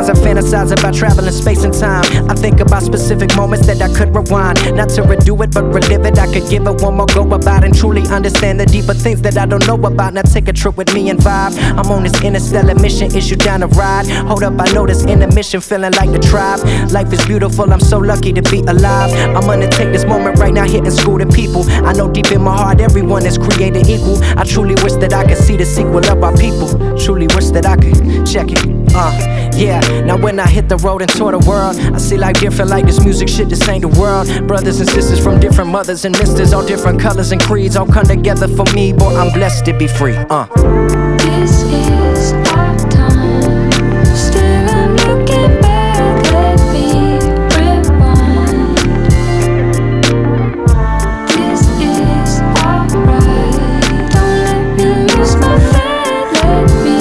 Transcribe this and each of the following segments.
Sometimes I fantasize about traveling space and time. I think about specific moments that I could rewind. Not to redo it, but relive it. I could give it one more go about and truly understand the deeper things that I don't know about. Now take a trip with me and vibe. I'm on this interstellar mission, is you down to ride? Hold up, I know this intermission, feeling like the tribe. Life is beautiful, I'm so lucky to be alive. I'm gonna take this moment right now here and school the people. I know deep in my heart everyone is created equal. I truly wish that I could see the sequel of our people. Truly wish that I could check it. Yeah, now when I hit the road and tour the world, I see life different like this music shit, this ain't the world. Brothers and sisters from different mothers and misters, all different colors and creeds, all come together for me. Boy, I'm blessed to be free. This is our time. Still I'm looking back, let me rewind. This is alright. Don't let me lose my faith, let me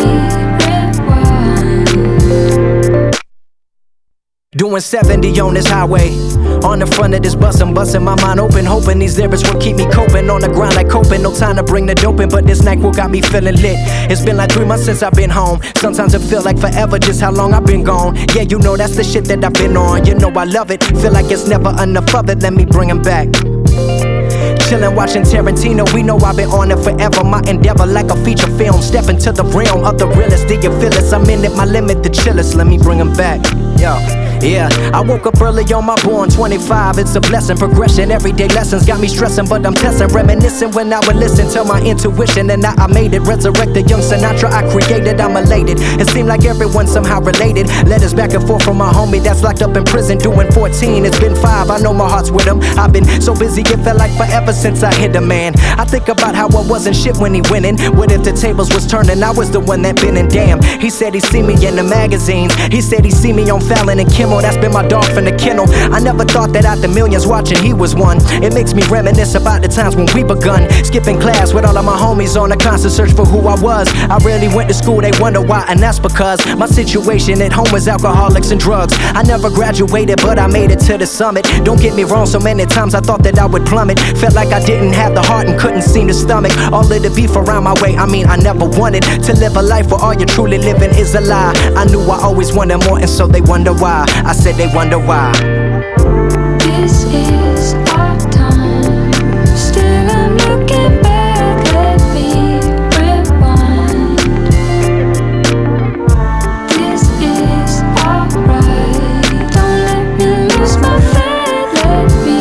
rewind. Doing 70 on this highway. On the front of this bus, I'm busting my mind open, hoping these lyrics will keep me coping. On the grind like coping, no time to bring the dope in, but this NyQuil got me feeling lit. It's been like 3 months since I've been home. Sometimes it feel like forever, just how long I've been gone. Yeah, you know that's the shit that I've been on. You know I love it, feel like it's never enough of it. Let me bring 'em back. Chillin' watching Tarantino, we know I've been on it forever. My endeavor like a feature film, step into the realm of the realest. Do you feel us? I'm in at my limit, the chillest. Let me bring 'em back. Yeah, I woke up early on my born 25. It's a blessing, progression, everyday lessons got me stressing, but I'm testing, reminiscing when I would listen to my intuition, and now I made it. Resurrected young Sinatra, I created. I'm elated. It seemed like everyone somehow related. Letters back and forth from my homie that's locked up in prison, doing 14. It's been 5. I know my heart's with him. I've been so busy, it felt like forever since I hit a man. I think about how I wasn't shit when he winning. What if the tables was turning? I was the one that been in. Damn, he said he see me in the magazines. He said he see me on Fallon and Kimmel. That's been my dog from the kennel. I never thought that out the millions watching he was one. It makes me reminisce about the times when we begun. Skipping class with all of my homies on a constant search for who I was. I rarely went to school, they wonder why, and that's because my situation at home was alcoholics and drugs. I never graduated, but I made it to the summit. Don't get me wrong, so many times I thought that I would plummet. Felt like I didn't have the heart and couldn't seem to stomach all of the beef around my way. I mean, I never wanted to live a life where all you're truly living is a lie. I knew I always wanted more, and so they wonder why. I said they wonder why. This is our time. Still I'm looking back, let me rewind. This is alright. Don't let me lose my faith, let me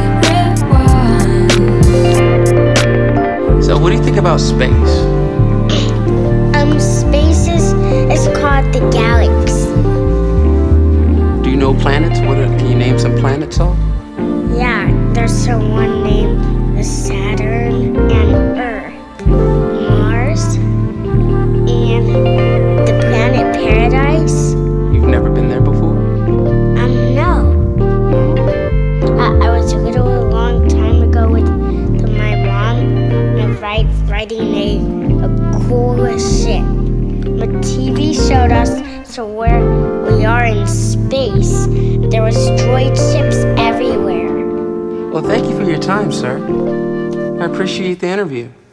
rewind. So what do you think about space? Space is called the galaxy. Do you know planets? Can you name some planets off? Yeah, there's one named Saturn and Earth, Mars, and the planet Paradise. You've never been there before? No. I was a long time ago with my mom and riding a cool ship. The TV showed us to where we are in space. There were destroyed ships everywhere. Well, thank you for your time, sir. I appreciate the interview.